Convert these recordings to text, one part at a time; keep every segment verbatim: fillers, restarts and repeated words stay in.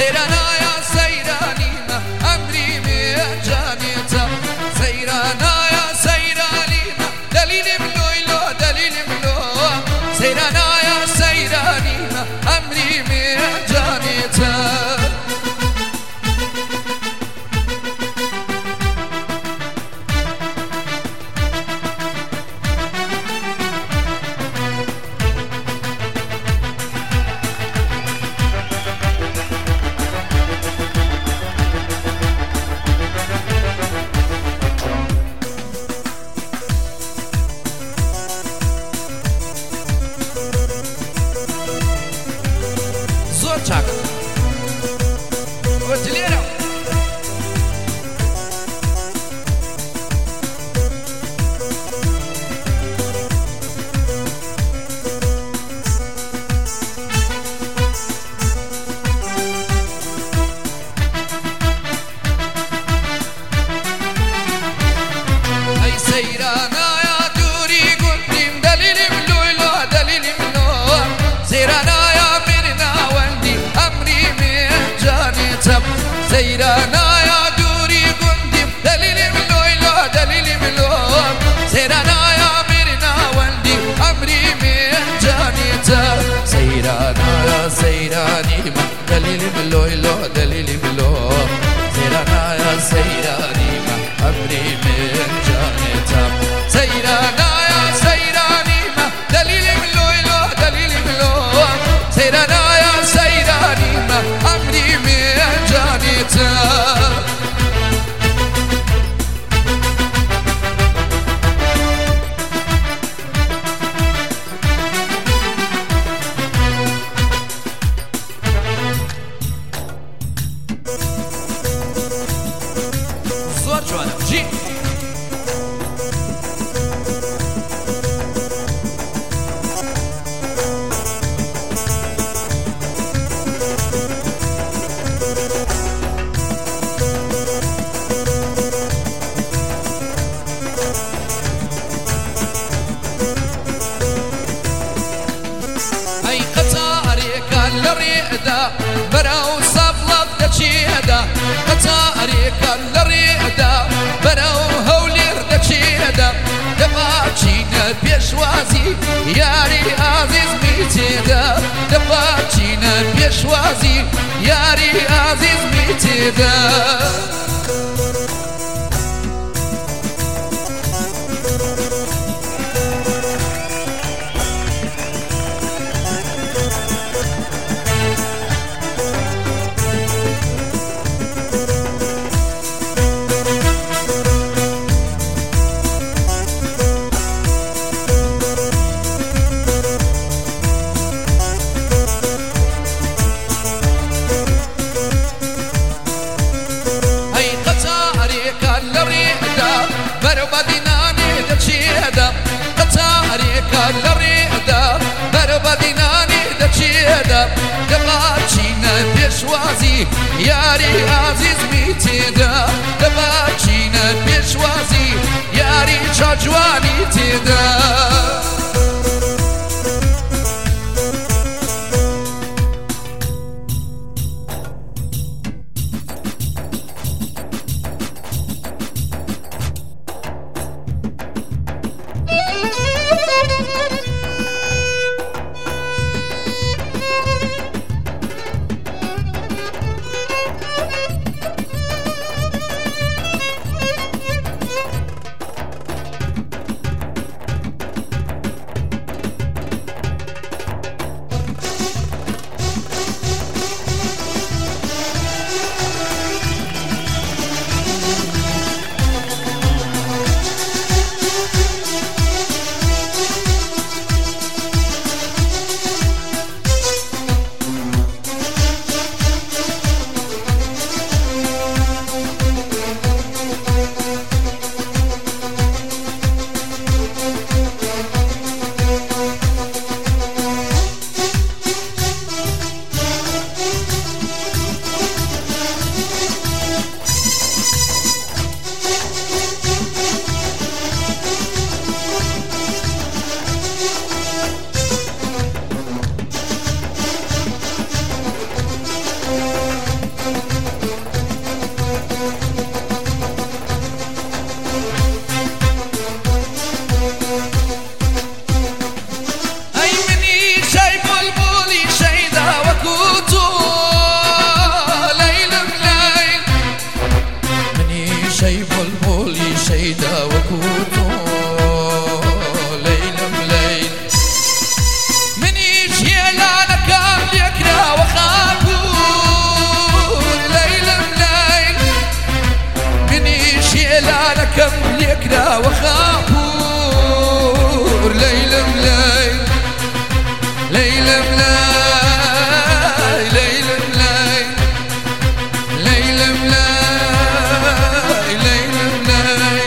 سيرانا يا سيراني ما أمري من جانيتا سيرانا يا سيراني ما دليل ملو دليل ملو سيرانا يا سيراني ما أمري من جانيتا Çak. Ötülerim. Ay seyrana ya duri guttim dalilim luyla dalilim lo seyrana سيرانا يا دوري قندم دليل ملو دليل ملو سيرانا يا مرنا وندي أمري من جانيتا سيرانا يا سيراني ما دليل ملو دليل ملو سيرانا يا سيراني ما أمري من جانيتا سيرانا يا سيراني ما دليل ملو دليل ملو سيرانا يا سيراني ما أمري من جانيتا زور جوانا جي براو صفلت دچیدا قطاریک لریدا براو هولیر دچیدا دفاچینه پیشوازی یاری عزیز میتیدا دفاچینه پیشوازی یاری عزیز میتیدا پیشوازی یاری عزیز میتیدا دباچینه پیشوازی یاری چاجوانی تیدا كم ليكنا وخابور ليل ملاي ليل ملاي ليل ملاي ليل ملاي ليل ملاي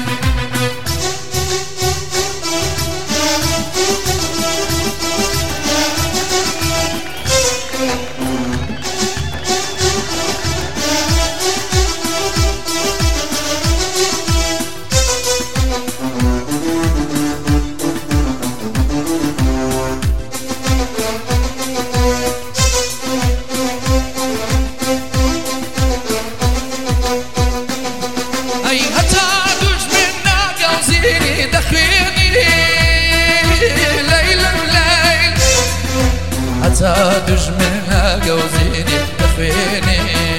دج منها جوزيني دخيني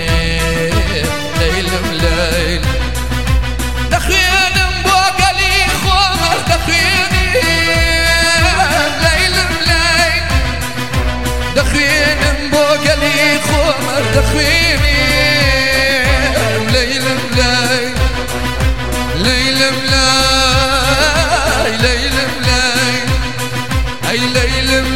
ليل مليل دخين مبوقلي خمر دخيني ليل مليل دخين مبوقلي خمر دخيني ليل مليل ليل مليل ليل مليل أي ليل